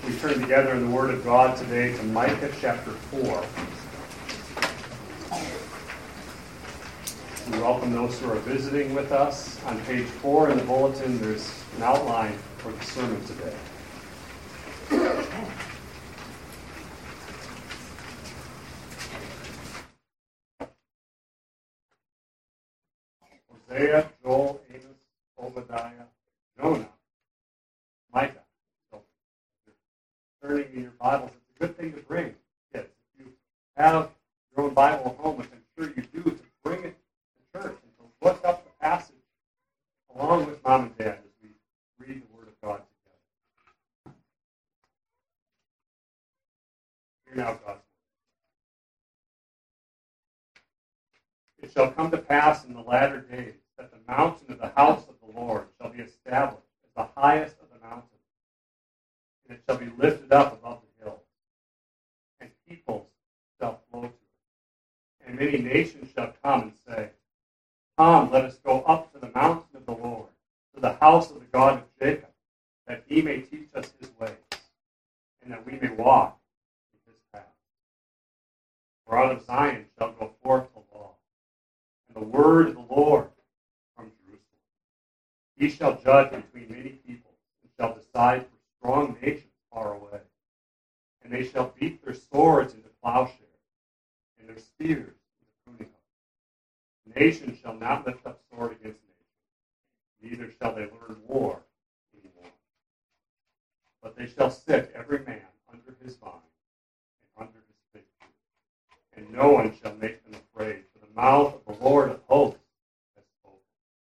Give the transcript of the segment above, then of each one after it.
We turn together in the Word of God today to Micah chapter 4. We welcome those who are visiting with us. On page 4 in the bulletin, there's an outline for the sermon today. Hosea, Joel, Amos, Obadiah, Jonah, Micah. So, if you're turning in your Bibles, it's a good thing to bring, kids. If you have your own Bible at home, which I'm sure you do, to bring it to church and to look up the passage along with Mom and Dad as we read the Word of God together. Hear now God's Word. It shall come to pass in the latter days that the mountain of the house of the Lord shall be established as the highest of the mountains, and it shall be lifted up above the hills, and peoples shall flow to it. And many nations shall come and say, Come, let us go up to the mountain of the Lord, to the house of the God of Jacob, that he may teach us his ways, and that we may walk in his paths. For out of Zion shall go forth the law, and the word of the Lord from Jerusalem. He shall judge between many peoples, and shall decide for strong nations far away. And they shall beat their swords into plowshares, and their spears into pruning hooks. Nation shall not lift up sword against nation, neither shall they learn war anymore. But they shall sit every man under his vine and under his fig tree, and no one shall make them afraid, for the mouth of the Lord of hosts has spoken.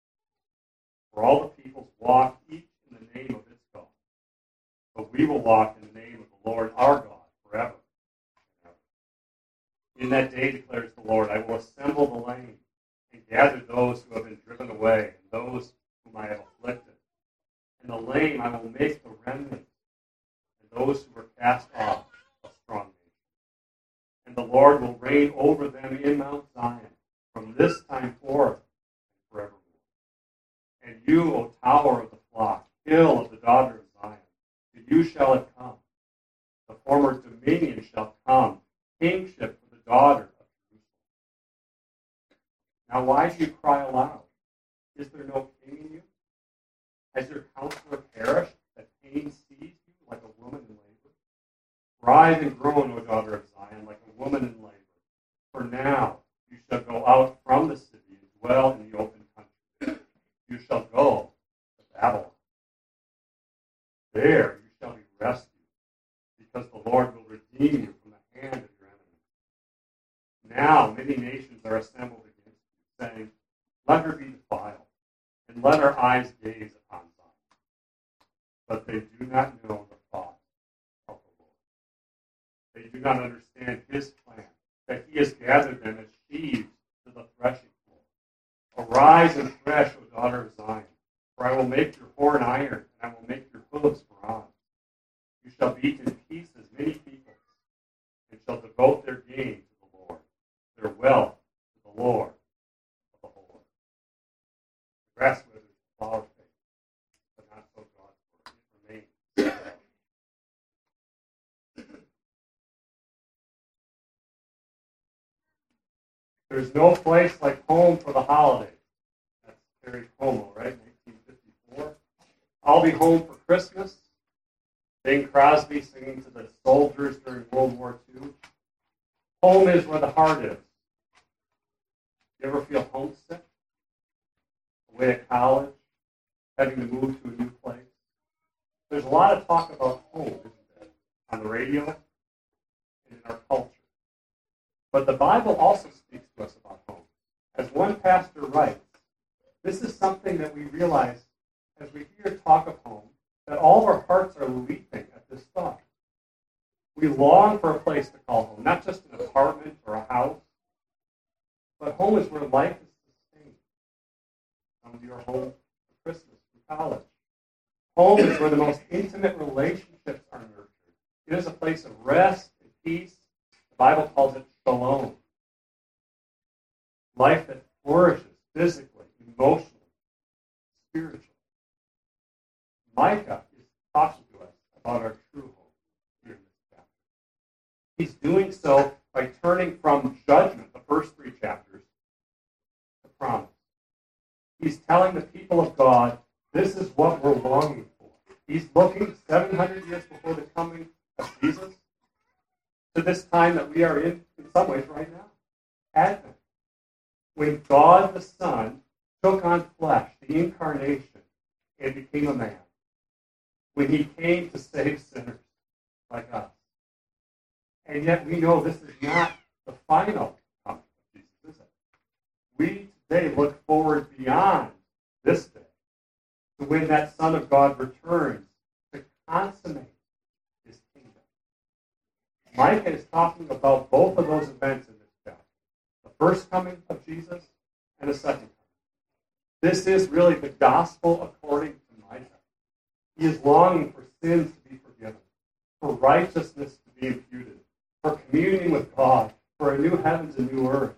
For all the peoples walk each in the name of its God, but we will walk in the name of the Lord our God forever and ever. In that day, declares the Lord, I will assemble the lame and gather those who have been driven away, and those whom I have afflicted. And the lame I will make the remnant, and those who were cast off a strong nation. And the Lord will reign over them in Mount Zion from this time forth and forevermore. And you, O tower of the flock, hill of the daughter of Zion, to you shall it come. The former dominion shall come, kingship for the daughter of Jerusalem. Now why do you cry aloud? Is there no king in you? Has your counselor perished, that pain seized you like a woman in labor? Rise and groan, O daughter of Zion, like a woman in labor. For now you shall go out from the city and dwell in the open country. You shall go to Babylon. There you shall be rescued, because the Lord will redeem you from the hand of your enemies. Now many nations are assembled against you, saying, Let her be defiled, and let our eyes gaze upon Zion. But they do not know the thoughts of the Lord. They do not understand his plan, that he has gathered them as sheaves to the threshing floor. Arise and thresh, O daughter of Zion, for I will make your horn iron, and I will make your hooves bronze. You shall beat in pieces many peoples, and shall devote their gain to the Lord, their wealth to the Lord of the whole earth. The grass withers, the flowers fade, but not so God's word. It remains. There's no place like home for the holidays. That's Terry Como, right? 1954. I'll be home for Christmas. Bing Crosby singing to the soldiers during World War II. Home is where the heart is. You ever feel homesick? Away at college? Having to move to a new place? There's a lot of talk about home, isn't there? On the radio and in our culture. But the Bible also speaks to us about home. As one pastor writes, this is something that we realize as we hear talk of home, that all of our hearts are leaping at this thought. We long for a place to call home, not just an apartment or a house, but home is where life is sustained. Some of you are home for Christmas, for college. Home is where the most intimate relationships are nurtured. It is a place of rest and peace. The Bible calls it shalom. Life that flourishes physically, emotionally, spiritually. Micah is talking to us about our true home. He's doing so by turning from judgment, the first 3 chapters, to promise. He's telling the people of God, this is what we're longing for. He's looking 700 years before the coming of Jesus to this time that we are in some ways right now. Advent. When God the Son took on flesh, the incarnation, and became a man. When he came to save sinners like us. And yet we know this is not the final coming of Jesus, is it? We today look forward beyond this day to when that Son of God returns to consummate his kingdom. Micah is talking about both of those events in this chapter. The first coming of Jesus and the second coming. This is really the gospel according to Micah. He is longing for sins to be forgiven, for righteousness to be imputed, for communion with God, for a new heavens and new earth.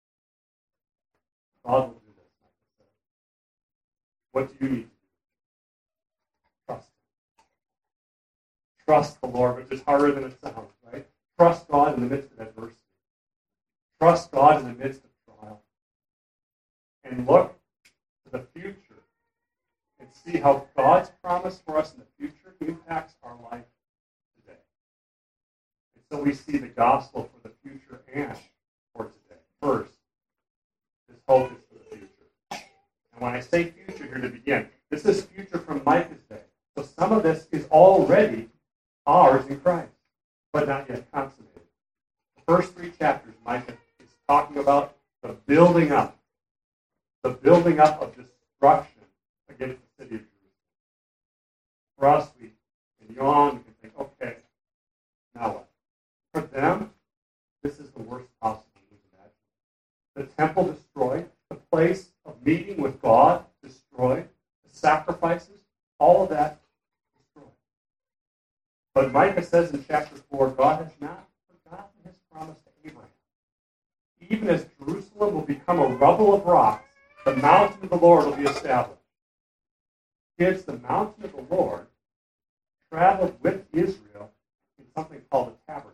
God will do this, Micah says. What do you need to do? Trust Him. Trust the Lord, which is harder than it sounds, right? Trust God in the midst of adversity. Trust God in the midst of trial. And look to the future and see how God's promise for us in the future impacts our life today. And so we see the gospel for the future and for today. First, this hope is for the future. And when I say future here to begin, this is future from Micah's day. So some of this is already ours in Christ, but not yet consummated. The first 3 chapters, Micah is talking about the building up of destruction against the city of Jerusalem. For us, we can yawn, we can think, okay, now what? For them, this is the worst possible we can imagine. The temple destroyed, the place of meeting with God destroyed, the sacrifices, all of that destroyed. But Micah says in chapter 4, God has not forgotten his promise to Abraham. Even as Jerusalem will become a rubble of rocks, the mountain of the Lord will be established. Kids, the mountain of the Lord traveled with Israel in something called a tabernacle.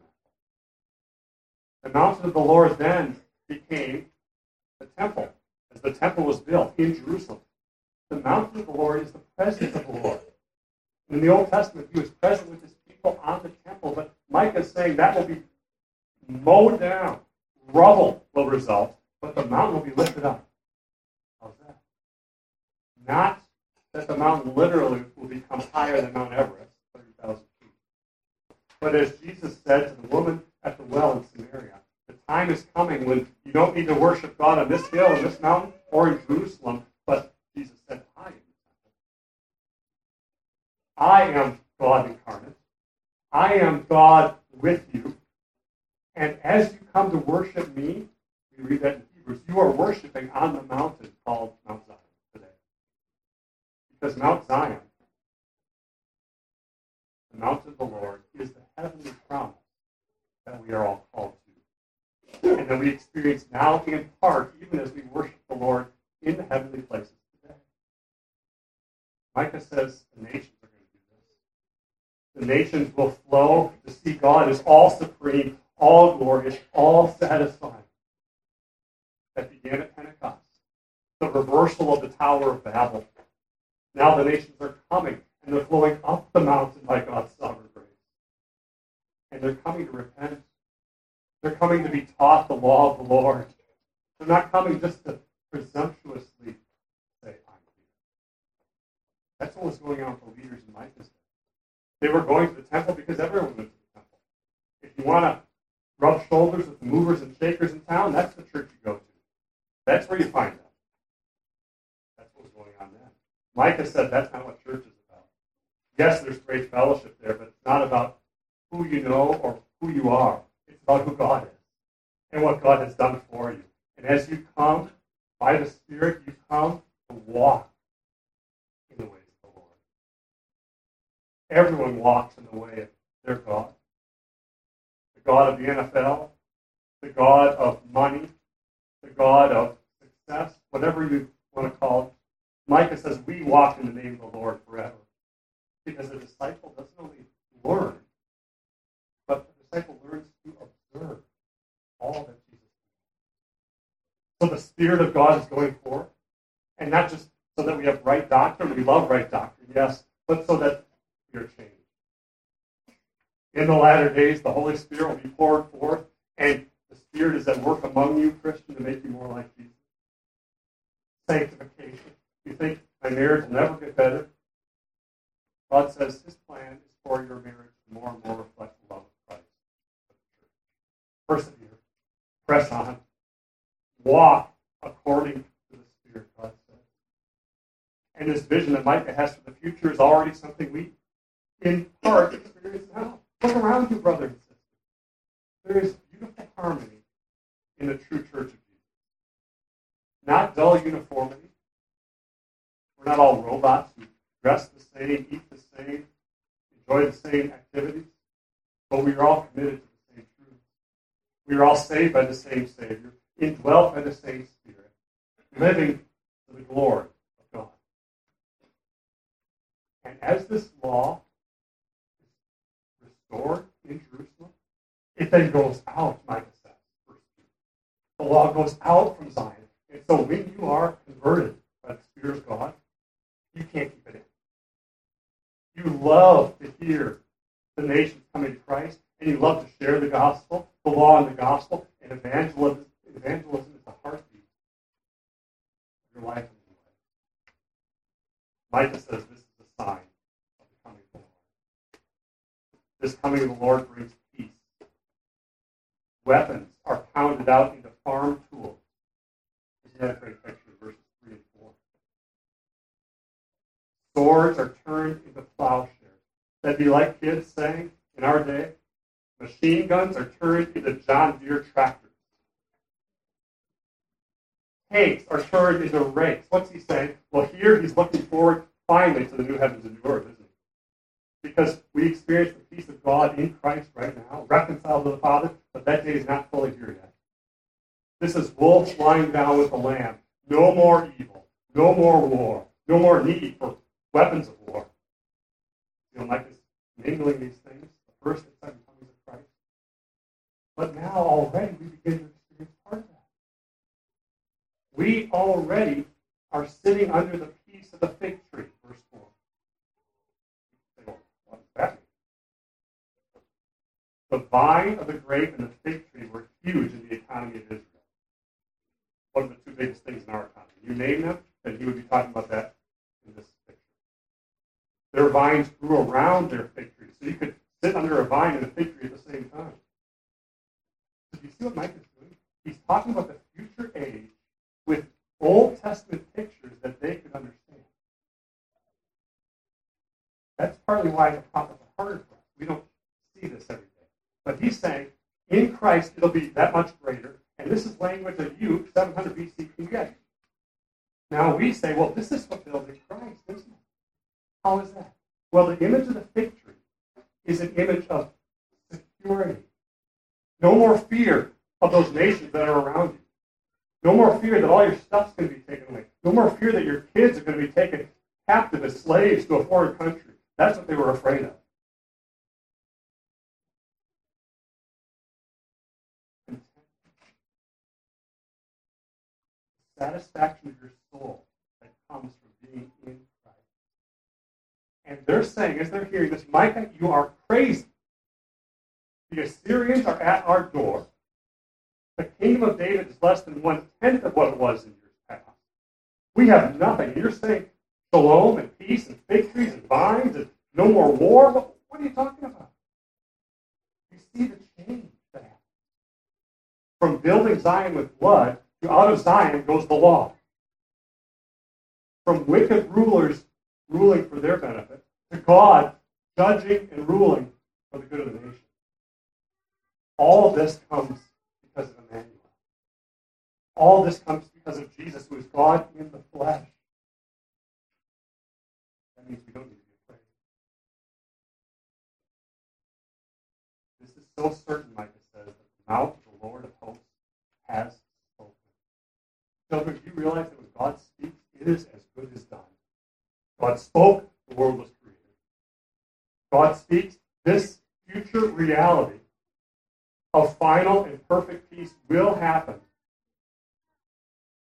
The mountain of the Lord then became the temple, as the temple was built in Jerusalem. The mountain of the Lord is the presence of the Lord. In the Old Testament, he was present with his people on the temple, but Micah is saying that will be mowed down. Rubble will result, but the mountain will be lifted up. How's that? Not that the mountain literally will become higher than Mount Everest, 30,000 feet. But as Jesus said to the woman at the well in Samaria, the time is coming when you don't need to worship God on this hill, on this mountain, or in Jerusalem, but Jesus said, I am the temple. I am God incarnate. I am God with you. And as you come to worship me, we read that in Hebrews, you are worshiping on the mountain called Mount Zion today. Because Mount Zion, the mountain of the Lord, is the heavenly promise that we are all called to. And that we experience now in part, even as we worship the Lord in the heavenly places today. Micah says the nations are going to do this. The nations will flow to see God as all supreme, all glorious, all satisfying. That began at Pentecost. The reversal of the Tower of Babel. Now the nations are coming, and they're flowing up the mountain by God's sovereign grace. And they're coming to repent. They're coming to be taught the law of the Lord. They're not coming just to presumptuously say, I'm here. That's what was going on with the leaders in Micah's day. They were going to the temple because everyone went to the temple. If you want to rub shoulders with the movers and shakers in town, that's the church you go to. That's where you find them. That's what was going on then. Micah said that's not what church is about. Yes, there's great fellowship there, but it's not about who you know or who you are. It's about who God is and what God has done for you. And as you come, by the Spirit, you come to walk in the ways of the Lord. Everyone walks in the way of their God. The God of the NFL, the God of money, the God of success, whatever you want to call it. Micah says we walk in the name of the Lord forever. Because a disciple doesn't only learn, but the disciple learns through Spirit of God is going forth. And not just so that we have right doctrine. We love right doctrine, yes, but so that we are changed. In the latter days, the Holy Spirit will be poured forth, and the Spirit is at work among you, Christian, to make you more like Jesus. Sanctification. You think my marriage will never get better? God says his plan is for your marriage to more and more reflect the love of Christ. Persevere. Press on. Walk according to the Spirit, God says. And this vision that Micah has for the future is already something we, in part, experience now. Look around you, brothers and sisters. There is beautiful harmony in the true church of Jesus. Not dull uniformity. We're not all robots who dress the same, eat the same, enjoy the same activities, but we are all committed to the same truth. We are all saved by the same Savior, indwelt by the same Spirit, living for the glory of God. And as this law is restored in Jerusalem, it then goes out, Micah says. The law goes out from Zion. And so when you are converted by the Spirit of God, you can't keep it in. You love to hear the nations come in Christ, and you love to share the gospel, the law and the gospel, and evangelism is the heartbeat of your life and your life. Micah says this is a sign of the coming of the Lord. This coming of the Lord brings peace. Weapons are pounded out into farm tools. Isn't that a great picture? Verses 3 and 4. Swords are turned into plowshares. That'd be like kids saying in our day, machine guns are turned into John Deere tractors. Tanks are turned into rakes. What's he saying? Well, here he's looking forward finally to the new heavens and new earth, isn't he? Because we experience the peace of God in Christ right now, reconciled to the Father, but that day is not fully here yet. This is wolves lying down with the lamb. No more evil. No more war. No more need for weapons of war. You know, Mike is mingling these things, the first and second comings of Christ. But now already we begin to experience part of that. We already are sitting under the peace of the fig tree, verse 4. You say, well, what does that mean? The vine of the grape and the fig tree were huge in the economy of Israel. One of the two biggest things in our economy. You name them, and he would be talking about that in this picture. Their vines grew around their fig tree, so you could sit under a vine and a fig tree at the same time. So do you see what Mike is doing? He's talking about the future age with Old Testament pictures that they could understand. That's partly why the prophets are harder for us. We don't see this every day. But he's saying, in Christ, it'll be that much greater. And this is language that you, 700 BC, can get. Now we say, well, this is fulfilled in Christ, isn't it? How is that? Well, the image of the fig tree is an image of security. No more fear of those nations that are around you. No more fear that all your stuff's going to be taken away. No more fear that your kids are going to be taken captive as slaves to a foreign country. That's what they were afraid of. Satisfaction of your soul that comes from being in Christ. And they're saying, as they're hearing this, Micah, you are crazy. The Assyrians are at our door. The kingdom of David is less than 1/10 of what it was in years past. We have nothing. And you're saying shalom and peace and fig trees and vines and no more war? What are you talking about? You see the change that happens. From building Zion with blood, to out of Zion goes the law. From wicked rulers ruling for their benefit, to God judging and ruling for the good of the nation. All of this comes because of Emmanuel. All this comes because of Jesus, who is God in the flesh. That means we don't need to be afraid. This is so certain, Micah says, that the mouth of the Lord of hosts has spoken. Children, do you realize that when God speaks, it is as good as done? God spoke, the world was created. God speaks, this future reality of final and perfect peace will happen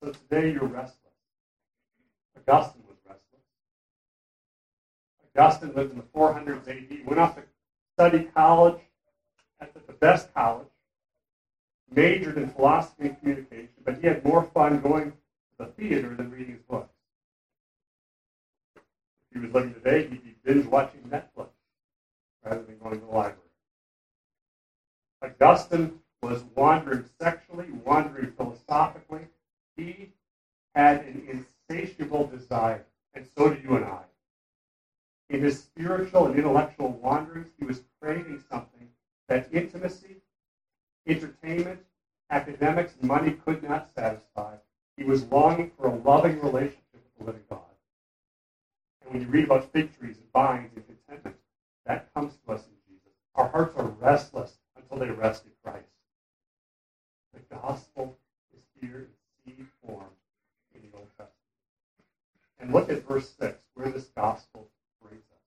So today you're restless. Augustine was restless. Augustine lived in the 400s AD, went off to study college at the best college, majored in philosophy and communication, but he had more fun going to the theater than reading his books. If he was living today, he'd be binge watching Netflix rather than going to the library. Augustine was wandering sexually, wandering philosophically. He had an insatiable desire, and so do you and I. In his spiritual and intellectual wanderings, he was craving something that intimacy, entertainment, academics, and money could not satisfy. He was longing for a loving relationship with the living God. And when you read about fig trees and vines and contentment, that comes to us in Jesus. Our hearts are restless until they rest in Christ. The gospel is here in seed form in the Old Testament. And look at verse 6, where this gospel brings us.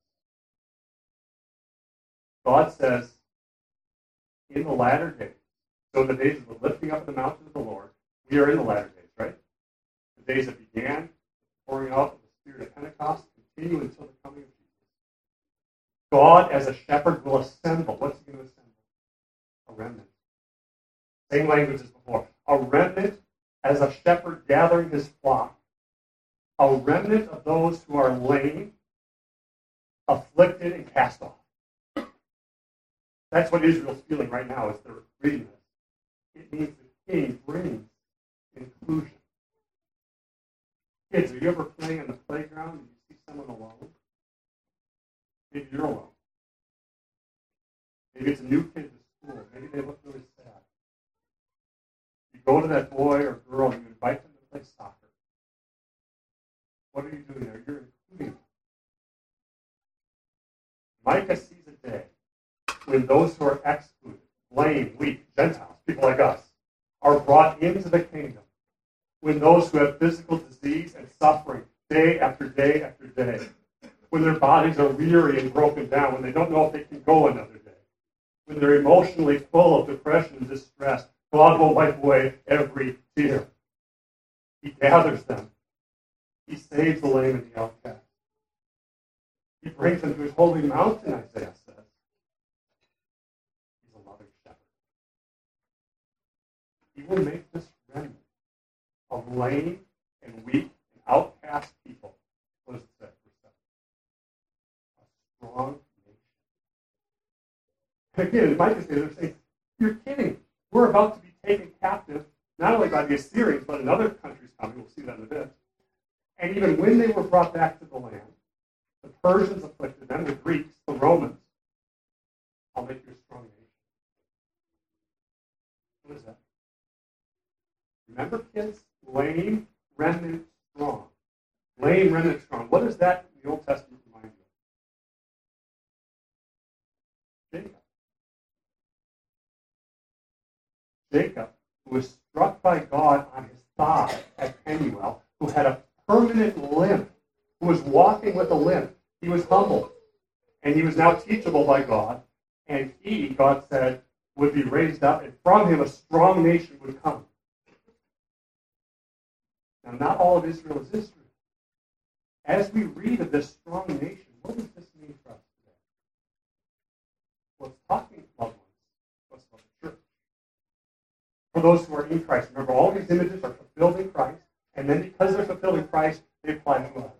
God says, in the latter days, so in the days of the lifting up of the mountain of the Lord, we are in the latter days, right? The days that began, pouring out of the Spirit of Pentecost, continue until the coming of Jesus. God, as a shepherd, will assemble. What's he going to assemble? A remnant. Same language as before. A remnant as a shepherd gathering his flock. A remnant of those who are lame, afflicted, and cast off. That's what Israel's feeling right now as they're reading this. It means the king brings inclusion. Kids, are you ever playing on the playground and you see someone alone? Maybe you're alone. Maybe it's a new kid to school. Maybe they look really sad. You go to that boy or girl and you invite them to play soccer. What are you doing there? You're including them. Micah sees a day when those who are excluded, lame, weak, Gentiles, people like us, are brought into the kingdom. When those who have physical disease and suffering day after day after day, when their bodies are weary and broken down, when they don't know if they can go another day, when they're emotionally full of depression and distress, God will wipe away every tear. He gathers them. He saves the lame and the outcast. He brings them to his holy mountain, Isaiah says. He's a loving shepherd. He will make this remnant of lame and weak and outcast people. What does it say? A strong nation. Again, it might just be they're saying, you're kidding. We're about to be taken captive, not only by the Assyrians, but in other countries coming. We'll see that in a bit. And even when they were brought back to the land, the Persians afflicted them, the Greeks, the Romans. I'll make you a strong nation. What is that? Remember, kids? Lame, remnant, strong. Lame, remnant, strong. What does that in the Old Testament remind you of? Jacob. Jacob, who was struck by God on his thigh at Penuel, who had a permanent limp, who was walking with a limp. He was humbled, and he was now teachable by God, and he, God said, would be raised up, and from him a strong nation would come. Now, not all of Israel is Israel. As we read of this strong nation, what does this mean for us today? Well, it's talking about what's about the church. For those who are in Christ, remember, all these images are fulfilled in Christ, and then because they're fulfilled in Christ, they apply to us.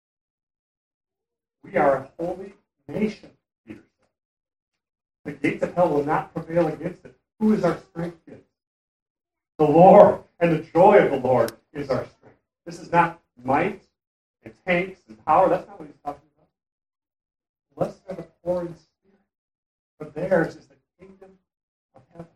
We are a holy nation, Peter said. The gates of hell will not prevail against it. Who is our strength, kids? The Lord, and the joy of the Lord is our strength. This is not might and tanks and power. That's not what he's talking about. Blessed are the poor in spirit, for theirs is the kingdom of heaven.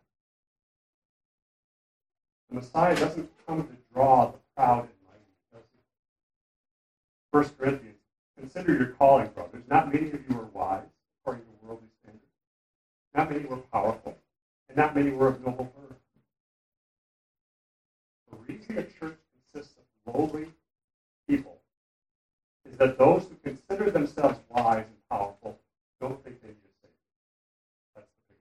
The Messiah doesn't come to draw the proud and mighty, does he? 1 Corinthians, consider your calling, brothers. Not many of you are wise, according to worldly standards. Not many were powerful, and not many were of noble birth. The reason the church consists of lowly people is that those who consider themselves wise and powerful don't think they need a Savior. That's the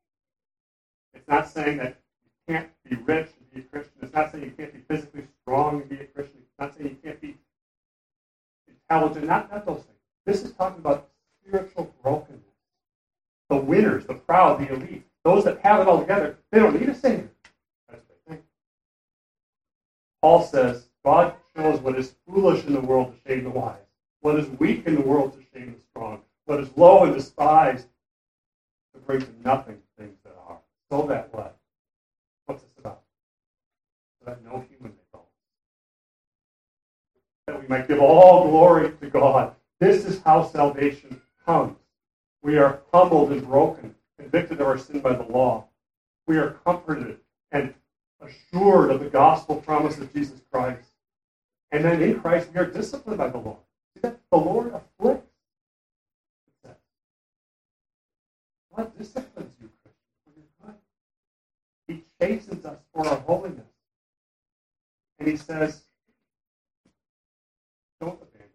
picture. It's not saying that you can't be rich and be a Christian. It's not saying you can't be physically strong got those things. This is talking about spiritual brokenness. The winners, the proud, the elite, those that have it all together, they don't need a Savior. That's what they think. Paul says, God shows what is foolish in the world to shame the wise, what is weak in the world to shame the strong, what is low and despised to bring to nothing things that are. So that what? What's this about? So that no human may fall. That we might give all glory to God. This is how salvation comes. We are humbled and broken, convicted of our sin by the law. We are comforted and assured of the gospel promise of Jesus Christ. And then in Christ, we are disciplined by the Lord. See that? The Lord afflicts. God disciplines you, Christian, for your good. He chastens us for our holiness. And he says, don't abandon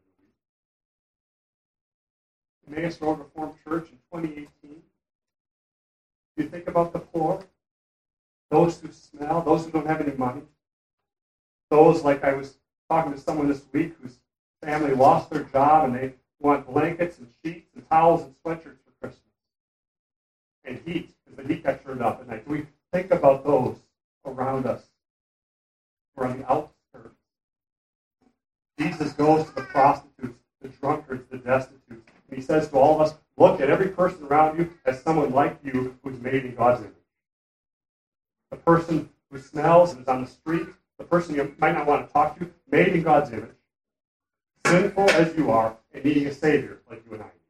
the weak. Emmaus Road Reformed Church in 2018. You think about the poor, those who smell, those who don't have any money, those like I was talking to someone this week whose family lost their job and they want blankets and sheets and towels and sweatshirts for Christmas. And heat, because the heat got turned up at night. Do we think about those around us who are on the outskirts? Jesus goes to the prostitutes, the drunkards, the destitutes, and he says to all of us, look at every person around you as someone like you who's made in God's image. The person who smells and is on the street, the person you might not want to talk to, made in God's image, sinful as you are, and needing a Savior like you and I need.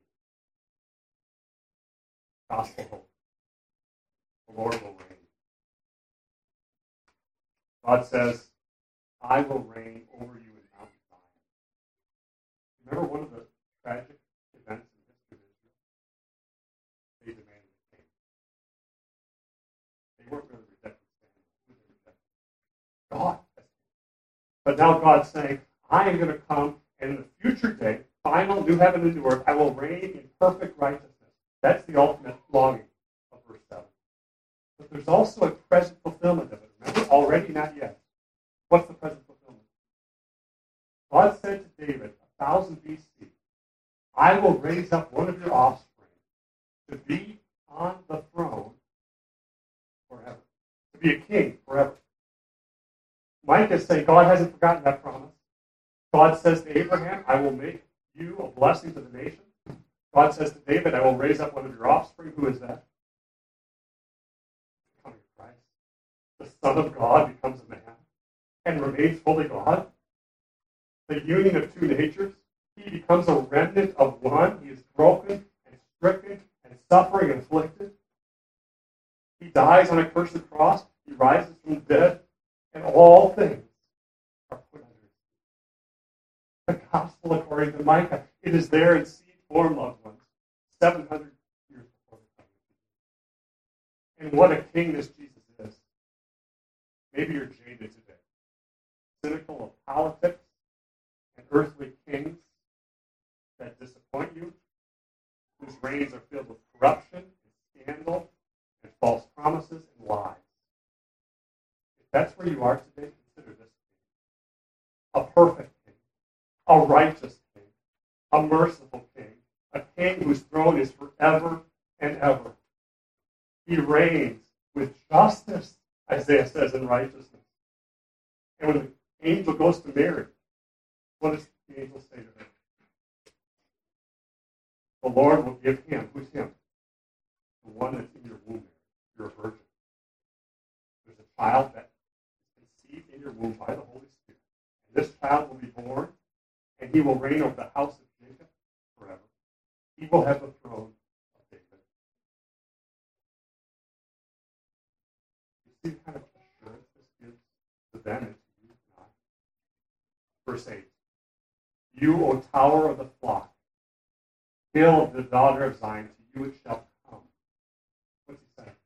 Gospel hope. The Lord will reign. God says, I will reign over you in Mount Zion. Remember one of the tragic events in the history of Israel? They demanded a king. They weren't really rejecting Samuel. God. But now God's saying, I am going to come, and in the future day, final new heaven and new earth, I will reign in perfect righteousness. That's the ultimate longing of verse 7. But there's also a present fulfillment of it. Remember, already, not yet. What's the present fulfillment? God said to David, 1000 BC, I will raise up one of your offspring to be on the throne forever. To be a king forever. Micah is saying God hasn't forgotten that promise. God says to Abraham, I will make you a blessing to the nations. God says to David, I will raise up one of your offspring. Who is that? Coming Christ. The Son of God becomes a man and remains fully God. The union of two natures. He becomes a remnant of one. He is broken and stricken and suffering and afflicted. He dies on a cursed cross. He rises from the dead. And all things are put under his feet. The gospel according to Micah. It is there in seed form, loved ones, 700 years before the coming of Jesus. And what a king this Jesus is. Maybe you're jaded today. Cynical of politics and earthly kings that disappoint you, whose reigns are filled with corruption and scandal and false promises and lies. If that's where you are today, consider this king. A perfect king, a righteous king, a merciful king, a king whose throne is forever and ever. He reigns with justice, Isaiah says, and righteousness. And when the angel goes to Mary, what does the angel say to her? The Lord will give him, who's him? The one that's in your womb. You're a virgin. There's a child that is conceived in your womb by the Holy Spirit. And this child will be born, and he will reign over the house of Jacob forever. He will have the throne of David. You see the kind of assurance this gives to them and to you and I. Verse 8. You, O tower of the flock, hill of the daughter of Zion, to you it shall come. What's he saying?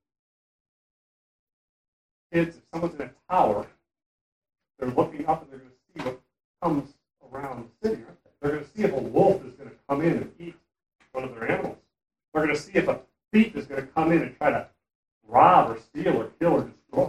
Kids, if someone's in a tower, they're looking up and they're going to see what comes around the city, aren't they? They're going to see if a wolf is going to come in and eat one of their animals. They're going to see if a thief is going to come in and try to rob or steal or kill or destroy.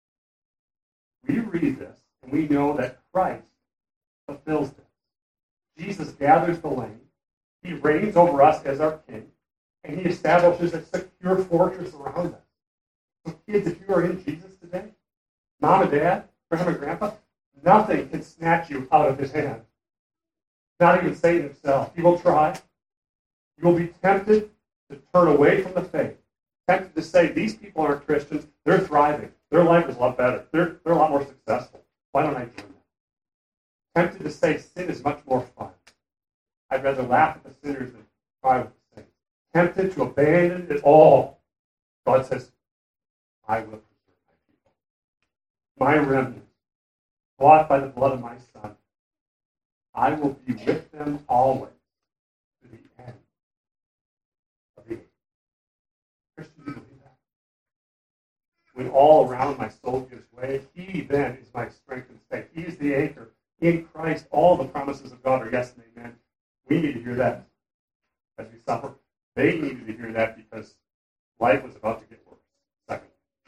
We read this and we know that Christ fulfills this. Jesus gathers the lame. He reigns over us as our king. And he establishes a secure fortress around us. So kids, if you are in Jesus today, mom and dad, grandma and grandpa, nothing can snatch you out of his hand. Not even Satan himself. He will try. You will be tempted to turn away from the faith. Tempted to say, these people aren't Christians. They're thriving. Their life is a lot better. They're a lot more successful. Why don't I join them? Tempted to say sin is much more fun. I'd rather laugh at the sinners than cry with the saints. Tempted to abandon it all. God says, I will preserve my people. My remnant, bought by the blood of my Son. I will be with them always to the end of the age. Christian, do you believe that? When all around my soul gives way, he then is my strength and stay. He is the anchor. In Christ, all the promises of God are yes and amen. We need to hear that as we suffer. They needed to hear that because life was about to get worse. Second,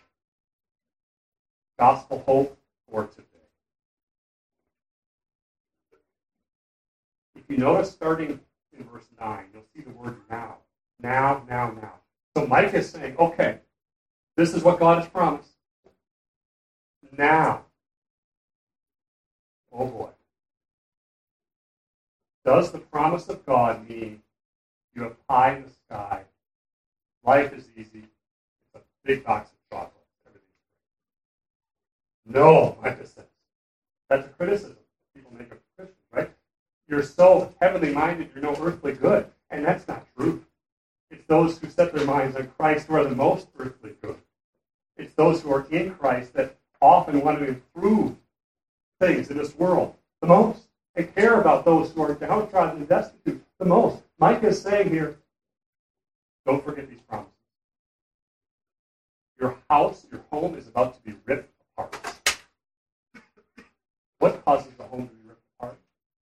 gospel hope for today. If you notice, starting in verse 9, you'll see the word now. Now, now, now. So Micah is saying, okay, this is what God has promised. Now. Oh boy. Does the promise of God mean you have pie in the sky, life is easy, it's a big box of chocolate, everything's great? No, Micah says. That's a criticism people make of Christians, right? You're so heavenly minded, you're no earthly good. And that's not true. It's those who set their minds on Christ who are the most earthly good. It's those who are in Christ that often want to improve things in this world the most. They care about those who are downtrodden and destitute the most. Micah is saying here, don't forget these promises. Your house, your home is about to be ripped apart. What causes the home to be ripped apart?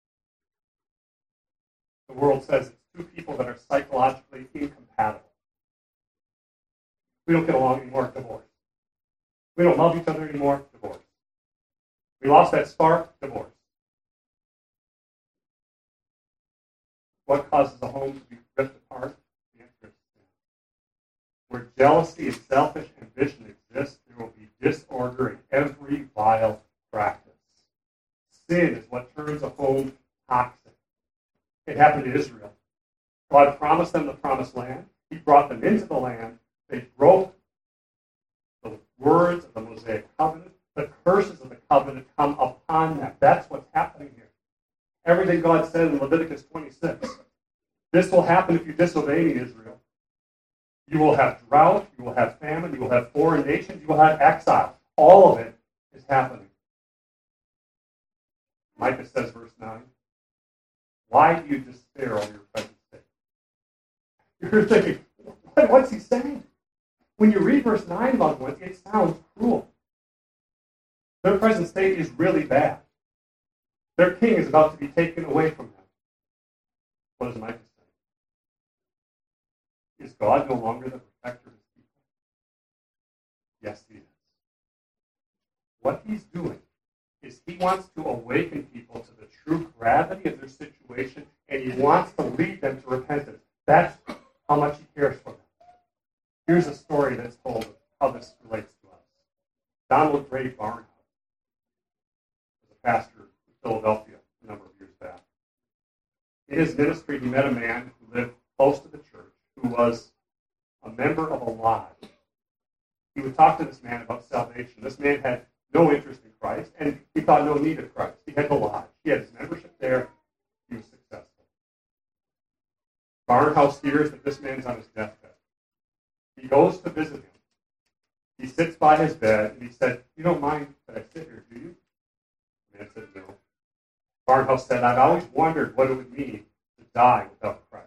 The world says it's two people that are psychologically incompatible. We don't get along anymore, divorce. We don't love each other anymore, divorce. We lost that spark, divorce. What causes a home to be ripped apart? The answer is sin. Where jealousy and selfish ambition exist, there will be disorder in every vile practice. Sin is what turns a home toxic. It happened to Israel. God promised them the promised land. He brought them into the land. They broke the words of the Mosaic covenant. The curses of the covenant come upon them. That's what's happening here. Everything God said in Leviticus 26. This will happen if you disobey me, Israel. You will have drought, you will have famine, you will have foreign nations, you will have exile. All of it is happening. Micah says, verse 9, why do you despair over your present state? You're thinking, what's he saying? When you read verse 9, loved ones, it sounds cruel. Their present state is really bad. Their king is about to be taken away from them. What does Micah say? Is God no longer the protector of his people? Yes, he is. What he's doing is he wants to awaken people to the true gravity of their situation, and he wants to lead them to repentance. That's how much he cares for them. Here's a story that's told of how this relates to us. Donald Ray Barnhouse was a pastor in Philadelphia a number of years back. In his ministry, he met a man who lived close to the church, who was a member of a lodge. He would talk to this man about salvation. This man had no interest in Christ, and he thought no need of Christ. He had the lodge. He had his membership there. He was successful. Barnhouse hears that this man's on his deathbed. He goes to visit him. He sits by his bed, and he said, you don't mind that I sit here, do you? The man said, no. Barnhouse said, I've always wondered what it would mean to die without Christ.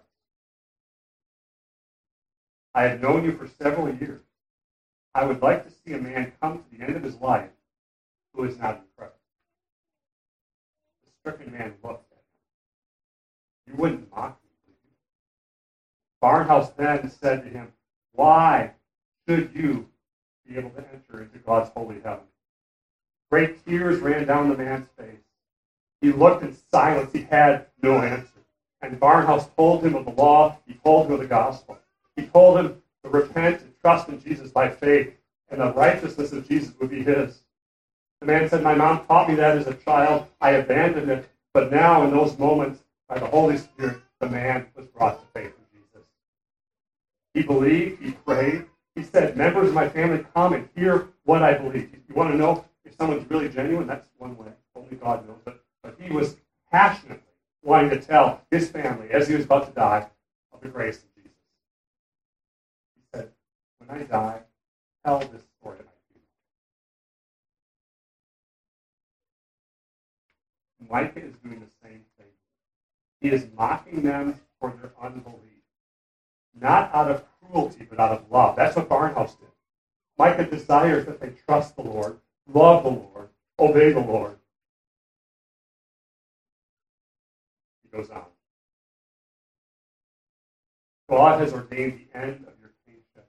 I have known you for several years. I would like to see a man come to the end of his life who is not in Christ. The stricken man looked at him. You wouldn't mock me, would you? Barnhouse then said to him, why should you be able to enter into God's holy heaven? Great tears ran down the man's face. He looked in silence. He had no answer. And Barnhouse told him of the law. He told him of the gospel. He told him to repent and trust in Jesus by faith, and the righteousness of Jesus would be his. The man said, my mom taught me that as a child. I abandoned it. But now, in those moments, by the Holy Spirit, the man was brought to faith in Jesus. He believed. He prayed. He said, members of my family, come and hear what I believe. You want to know if someone's really genuine? That's one way. Only God knows it. But he was passionately wanting to tell his family, as he was about to die, of the grace of Jesus. He said, when I die, tell this story at my funeral. Micah is doing the same thing. He is mocking them for their unbelief. Not out of cruelty, but out of love. That's what Barnhouse did. Micah desires that they trust the Lord, love the Lord, obey the Lord. He goes on. God has ordained the end of your kingship.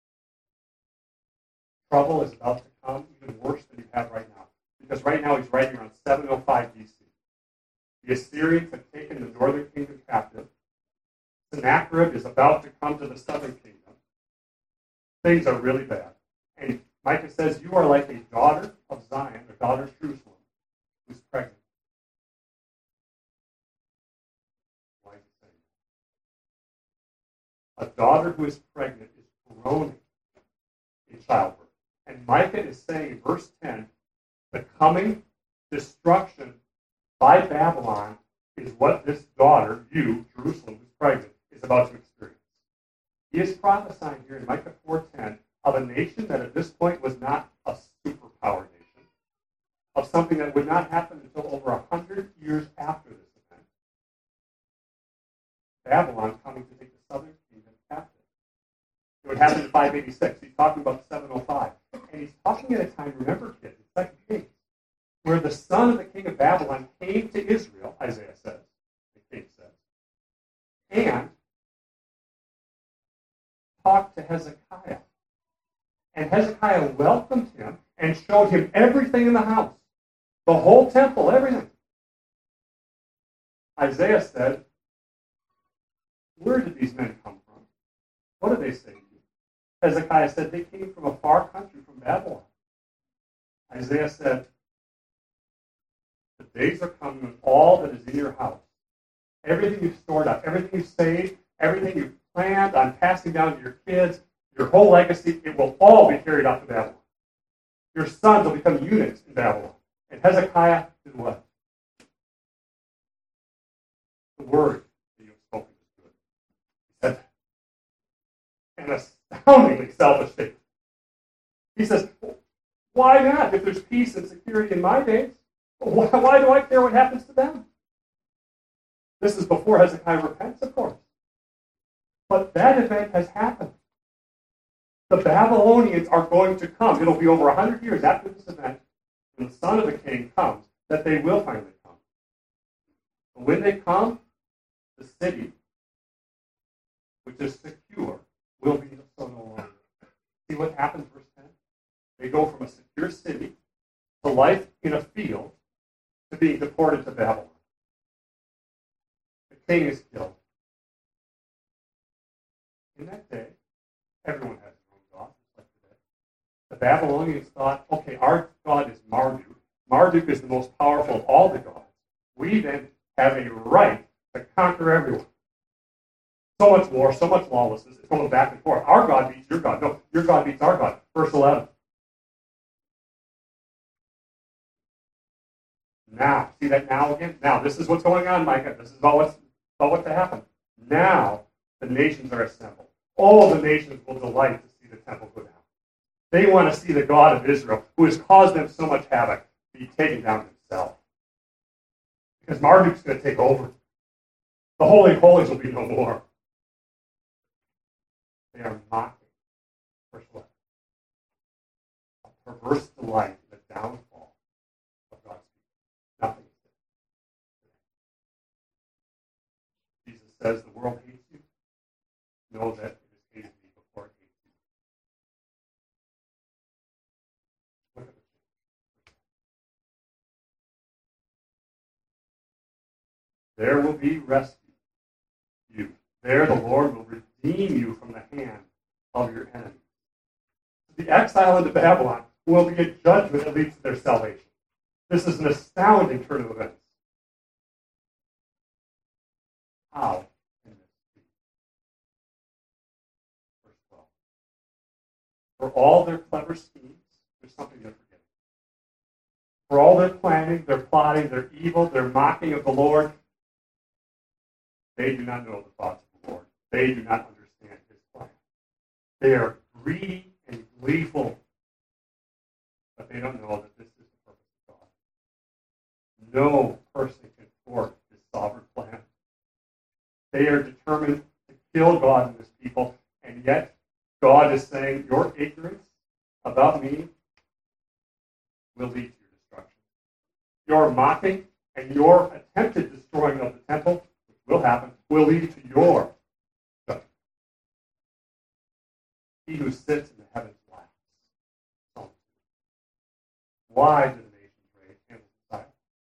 Trouble is about to come, even worse than you have right now. Because right now he's writing around 705 BC. The Assyrians have taken the northern kingdom captive. Sennacherib is about to come to the southern kingdom. Things are really bad. And Micah says, you are like a daughter of Zion, a daughter of Jerusalem, who's pregnant. Why is he saying that? A daughter who is pregnant is groaning in childbirth. And Micah is saying in verse 10, the coming destruction by Babylon is what this daughter, you, Jerusalem, who's pregnant, is about to experience. He is prophesying here in Micah 4:10 of a nation that at this point was not a superpower nation, of something that would not happen until over 100 years after this event. Babylon coming to take the southern kingdom captive. It would happen in 586. He's talking about 705. And he's talking at a time, remember kids, it's Second Kings, where the son of the king of Babylon came to Israel, Isaiah says, the king says, and talked to Hezekiah. And Hezekiah welcomed him and showed him everything in the house, the whole temple, everything. Isaiah said, where did these men come from? What did they say to you? Hezekiah said, they came from a far country, from Babylon. Isaiah said, the days are coming when all that is in your house, everything you've stored up, everything you've saved, everything you've planned on passing down to your kids, your whole legacy, it will all be carried off to Babylon. Your sons will become eunuchs in Babylon. And Hezekiah did what? The word that you have spoken is good. He said, an astoundingly selfish statement. He says, why not? If there's peace and security in my days, why do I care what happens to them? This is before Hezekiah repents, of course. But that event has happened. The Babylonians are going to come. It'll be over 100 years after this event, when the son of the king comes, that they will finally come. But when they come, the city, which is secure, will be so no longer. See what happens, verse 10? They go from a secure city to life in a field to being deported to Babylon. The king is killed. In that day, everyone has their own God, just like today. The Babylonians thought, okay, our God is Marduk. Marduk is the most powerful of all the gods. We then have a right to conquer everyone. So much war, so much lawlessness. It's going back and forth. Our God beats your God. No, your God beats our God. Verse 11. Now, see that now again? Now, this is what's going on, Micah. This is about what's to happen. Now, the nations are assembled. All the nations will delight to see the temple go down. They want to see the God of Israel, who has caused them so much havoc, be taken down himself. Because Marduk's going to take over. The Holy of Holies will be no more. They are mocking. Verse 11. A perverse delight in the downfall of God's people. Nothing is there. Jesus says the world hates you. Know that it has hated me before it hates you. Look at the there will be rescue for you. There the Lord will redeem you from the hand of your enemies. The exile into Babylon will be a judgment that leads to their salvation. This is an astounding turn of events. How can this be? Verse 12. For all their clever schemes, there's something they're forgetting. For all their planning, their plotting, their evil, their mocking of the Lord, they do not know the thoughts of the Lord. They do not understand his plan. They are greedy and gleeful, but they don't know that this is the purpose of God. No person can thwart his sovereign plan. They are determined to kill God and his people, and yet God is saying, your ignorance about me will lead to your destruction. Your mocking and your attempted destroying of the temple, which will happen, will lead to your judgment. He who sits in the heavens laughs. Psalm 2. Why do the nations rage and society?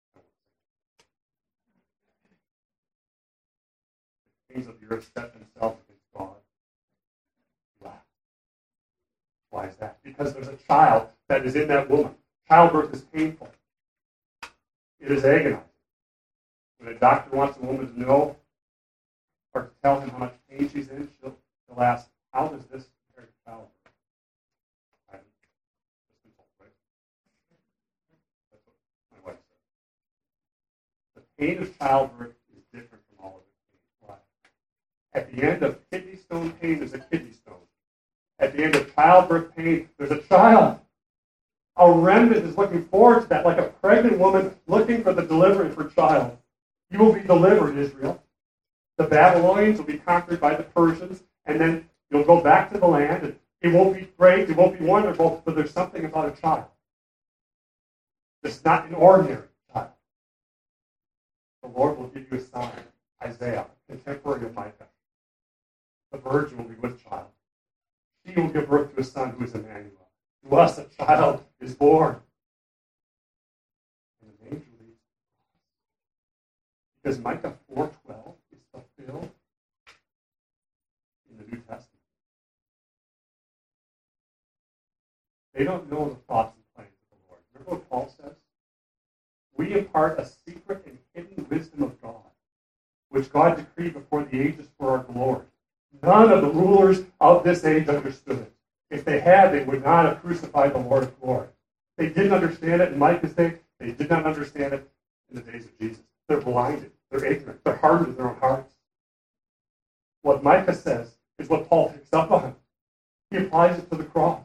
The kings of the earth set themselves against God. Laugh. Why is that? Because there's a child that is in that woman. Childbirth is painful. It is agonizing. When a doctor wants a woman to know or to tell him how much pain she's in, she'll ask, how does this compare to childbirth? I haven't just been told, right? That's what my wife said. The pain of childbirth is different from all other pain. Why? At the end of kidney stone pain, there's a kidney stone. At the end of childbirth pain, there's a child. A remnant is looking forward to that, like a pregnant woman looking for the delivery of her child. You will be delivered, Israel. The Babylonians will be conquered by the Persians, and then you'll go back to the land, and it won't be great, it won't be wonderful, but there's something about a child. It's not an ordinary child. The Lord will give you a sign. Isaiah, contemporary of Micah. The virgin will be with child. She will give birth to a son who is Emmanuel. To us a child is born. And the angel leads. Because Micah 4:12 is fulfilled in the New Testament. They don't know the thoughts and plans of the Lord. Remember what Paul says? We impart a secret and hidden wisdom of God, which God decreed before the ages for our glory. None of the rulers of this age understood it. If they had, they would not have crucified the Lord of glory. They didn't understand it in Micah's day. They did not understand it in the days of Jesus. They're blinded. They're ignorant. They're hardened in their own hearts. What Micah says is what Paul picks up on. He applies it to the cross.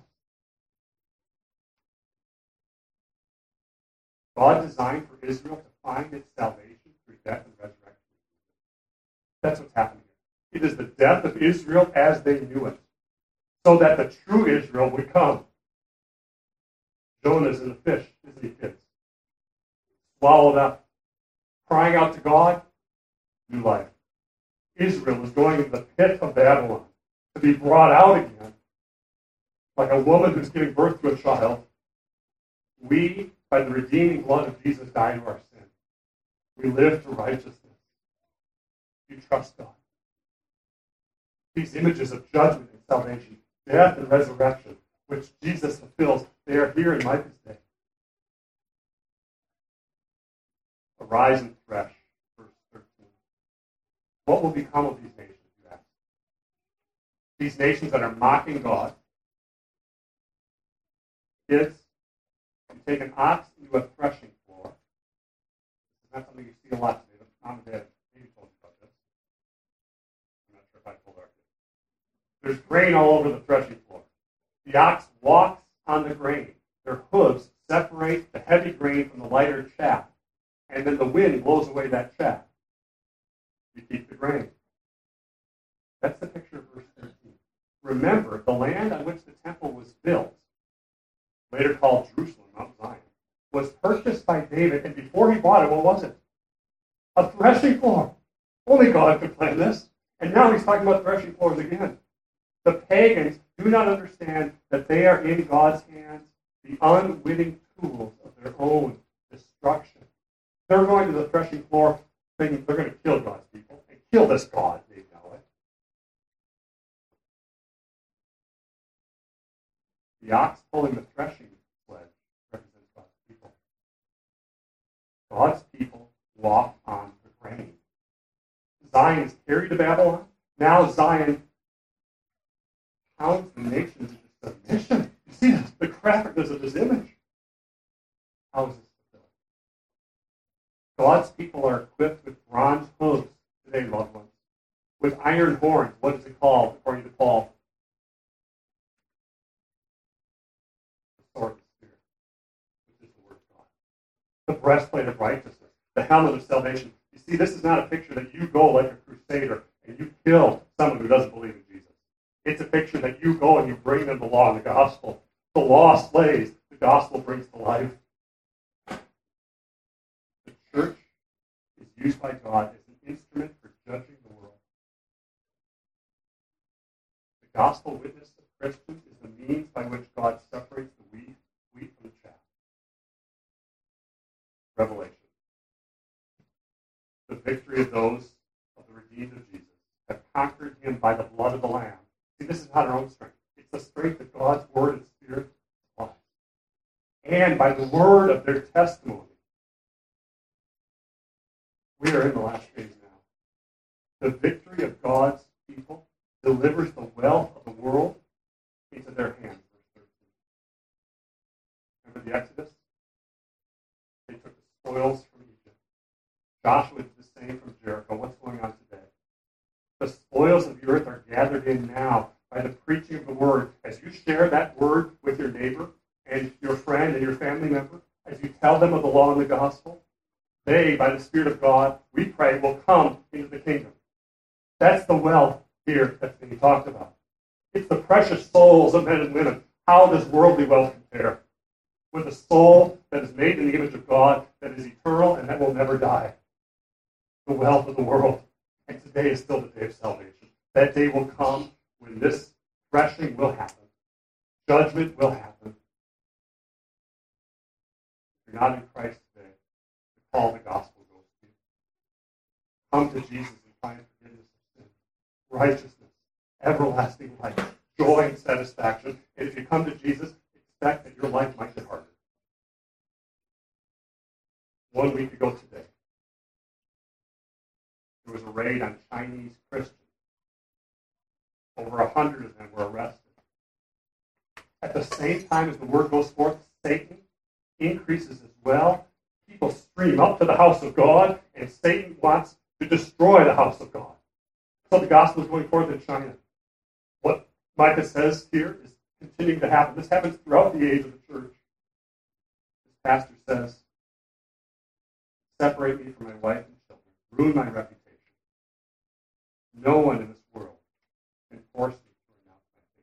God designed for Israel to find its salvation through death and resurrection. That's what's happening here. It is the death of Israel as they knew it, so that the true Israel would come. Jonah's in the fish, isn't he, kids? Swallowed up, crying out to God, new life. Israel is going into the pit of Babylon to be brought out again, like a woman who's giving birth to a child. We, by the redeeming blood of Jesus, die to our sin. We live to righteousness. You trust God. These images of judgment and salvation, death and resurrection, which Jesus fulfills, they are here in Micah's day. Arise and thresh, verse 13. What will become of these nations, you ask? These nations that are mocking God. Kids, you take an ox into a threshing floor. This is not something you see a lot today, but Mom and Dad maybe told you about this. I'm not sure if I told our kids. There's grain all over the threshing floor. The ox walks on the grain. Their hooves separate the heavy grain from the lighter chaff, and then the wind blows away that chaff. You keep the grain. That's the picture of verse 13. Remember, the land on which the temple was built, later called Jerusalem, Mount Zion, was purchased by David, and before he bought it, what was it? A threshing floor. Only God could plan this. And now he's talking about threshing floors again. The pagans do not understand that they are in God's hands, the unwitting tools of their own destruction. They're going to the threshing floor thinking they're going to kill God's people and kill this God named Yahweh. The ox pulling the threshing sledge represents God's people. God's people walk on the grain. Zion is carried to Babylon. Now Zion pounds the nations into submission. You see the graphicness of this image. How is this fulfilled? God's people are equipped with bronze hooves today, loved ones. With iron horns. What is it called, according to Paul? The sword of the Spirit, which is the word of God. The breastplate of righteousness. The helmet of salvation. You see, this is not a picture that you go like a crusader and you kill someone who doesn't believe in Jesus. It's a picture that you go and you bring them the law and the gospel. The law slays, the gospel brings to life. The church is used by God as an instrument for judging the world. The gospel witness of Christians is the means by which God separates the wheat from the chaff. Revelation. The victory of those of the redeemed of Jesus have conquered him by the blood of the Lamb. See, this is not our own strength. It's the strength of God's word and Spirit supplies. And by the word of their testimony. We are in the last days now. The victory of God's people delivers the wealth of the world into their hands. Verse 13. Remember the Exodus? They took the spoils from Egypt. Joshua did the same from Jericho. What's going on today? The spoils of the earth are gathered in now by the preaching of the word. As you share that word with your neighbor and your friend and your family member, as you tell them of the law and the gospel, they, by the Spirit of God, we pray, will come into the kingdom. That's the wealth here that's being talked about. It's the precious souls of men and women. How does worldly wealth compare with a soul that is made in the image of God, that is eternal and that will never die? The wealth of the world. And today is still the day of salvation. That day will come when this threshing will happen. Judgment will happen. If you're not in Christ today, the call of the gospel goes to you. Come to Jesus and find forgiveness of sin, righteousness, everlasting life, joy and satisfaction. And if you come to Jesus, expect that your life might get harder. 1 week ago today, there was a raid on Chinese Christians. Over 100 of them were arrested. At the same time as the word goes forth, Satan increases as well. People stream up to the house of God, and Satan wants to destroy the house of God. So the gospel is going forth in China. What Micah says here is continuing to happen. This happens throughout the age of the church. This pastor says, separate me from my wife and children, ruin my reputation. No one in this world can force me to renounce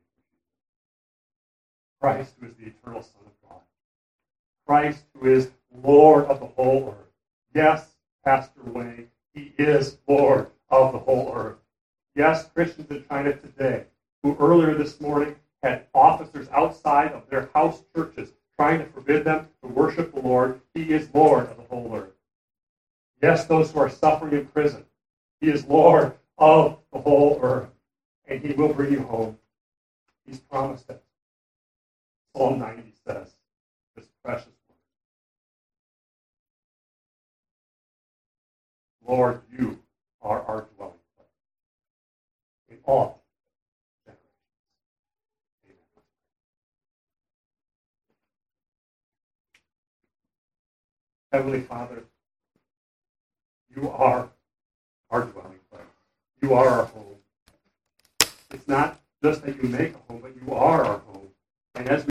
my faith in Jesus. Christ, who is the eternal Son of God. Christ, who is Lord of the whole earth. Yes, Pastor Wayne, he is Lord of the whole earth. Yes, Christians in China today, who earlier this morning had officers outside of their house churches trying to forbid them to worship the Lord, he is Lord of the whole earth. Yes, those who are suffering in prison, he is Lord of the whole earth, and he will bring you home. He's promised it. Psalm 90 says, this precious word. Lord, you are our dwelling place in all generations. Amen. Heavenly Father, you are our dwelling place. You are our home. It's not just that you make a home, but you are our home. And as we